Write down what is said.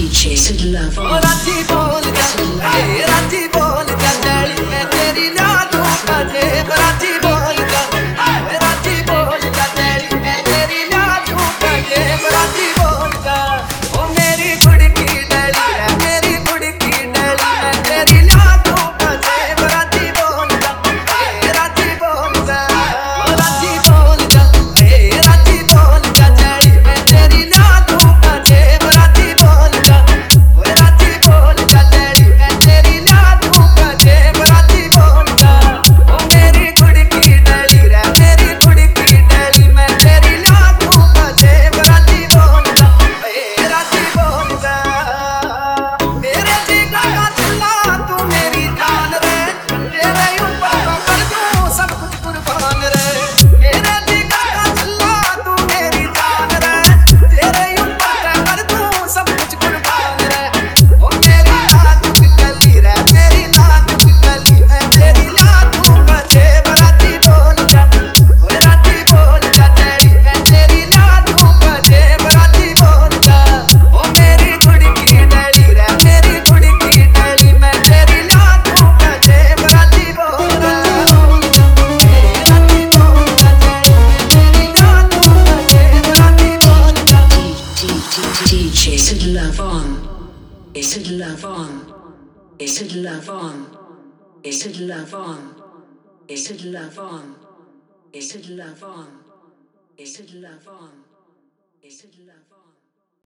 DJ Sid Love on. राजी बोल जा चली मैं तेरी याद बजे राजी बोल जा चली मैं तेरी याद बजे राजी बोल जा ओ मेरी कुड़ी की डली है मेरी कुड़ी की डली मैं तेरी याद बजे राजी बोल जा राजी बोल जा चली मैं तेरी याद बजे राजी बोल जा चली मैं तेरी याद बजे राजी बोल जा ओ मेरी कुड़ी की डली रे मेरी कुड़ी की डली मैं तेरी याद बजे राजी बोल जा मेरे जीगा का चिल्ला तू मेरी जान रे तेरे ऊपर कर दूं सब कुछ कुर्बान रे मेरे जीगा का चिल्ला तू मेरी जान रे तेरे ऊपर कर दूं सब कुछ कुर्बान रे ओ मेरी नाजुक गली रे मेरी नाजुक गली है तेरी याद बजे राजी बोल जा चली मैं तेरी याद बजे राजी बोल जा ओ मेरी कुड़ी की डली रे मेरी कुड़ी की डली मैं तेरी याद बजे राजी बोल जा DJ Sid Love on. Sid Love on. Sid Love on. Sid Love on. Sid Love on. Sid Love on. Sid Love on. Sid Love on.